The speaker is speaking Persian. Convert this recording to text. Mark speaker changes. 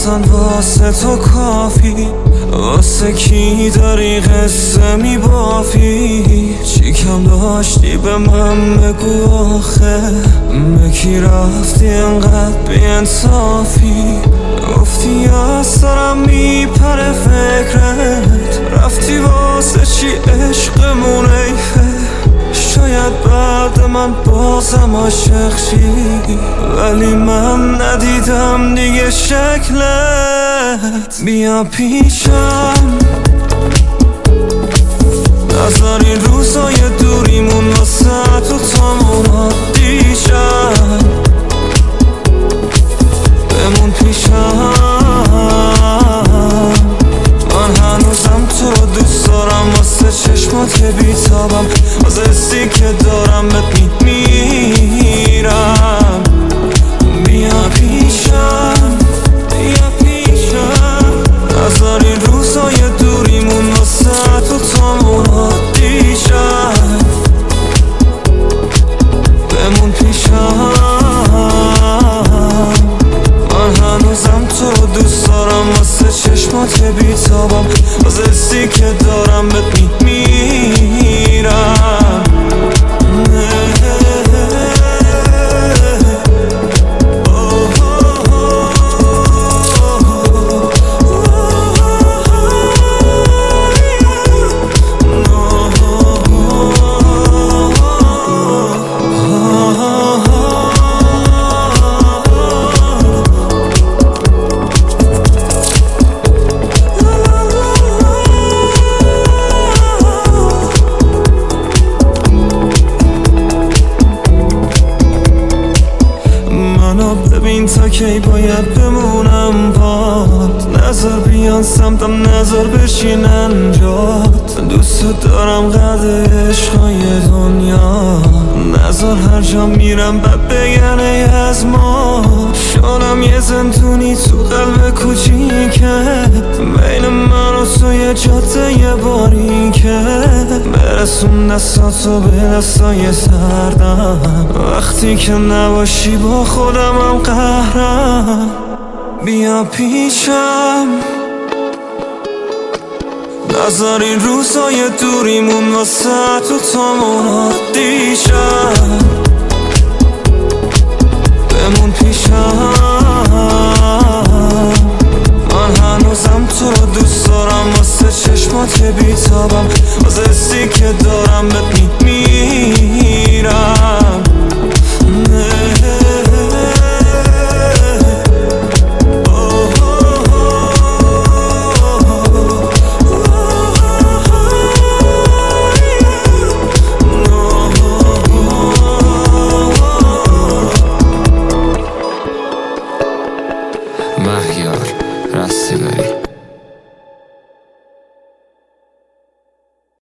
Speaker 1: اصلا واسه تو کافی؟ واسه کی داری قصه میبافی؟ چی کم داشتی به من بگو آخه؟ به کی رفتی انقدر بی انصافی؟ گفتی از سرم میپره فکرت، رفتی واسه چی عشقمون ایفه؟ شاید بعد من بازم عاشق شی، ولی من ندیدم دیگه شکلت. بیا پیشم نذاری روزای دوریمون واسه تو تامون عادی شد. بمون پیشم، من هنوزم تو رو دوست دارم، واسه چشمات که بیتابم، واسه حسی که دارم بهت میمیرم. بیا پیشم، بیا پیشم، نذاری روزای دوریمون واسه تو تامون عادی شد. بمون پیشم، من هنوزم تو رو دوست دارم، واسه چشمات که بیتابم، واسه حسی که دارم بهت میمیرم. ببین تا کی باید بمونم باد، نظر بیان سمتم، نظر بشینن جات. دوست دارم قد عشقای دنیا، نظر هر جا میرم بد بگن ای از ما. شدم یه زندونی تو قلب کوچیکه، بین من و تو یه جاده یه باریکه. برسون دستاتو به دستای سردم، وقتی که نباشی با خودمم قهرم. بیا پیشم نذاری روزای دوریمون واسه تو تامون عادی شد.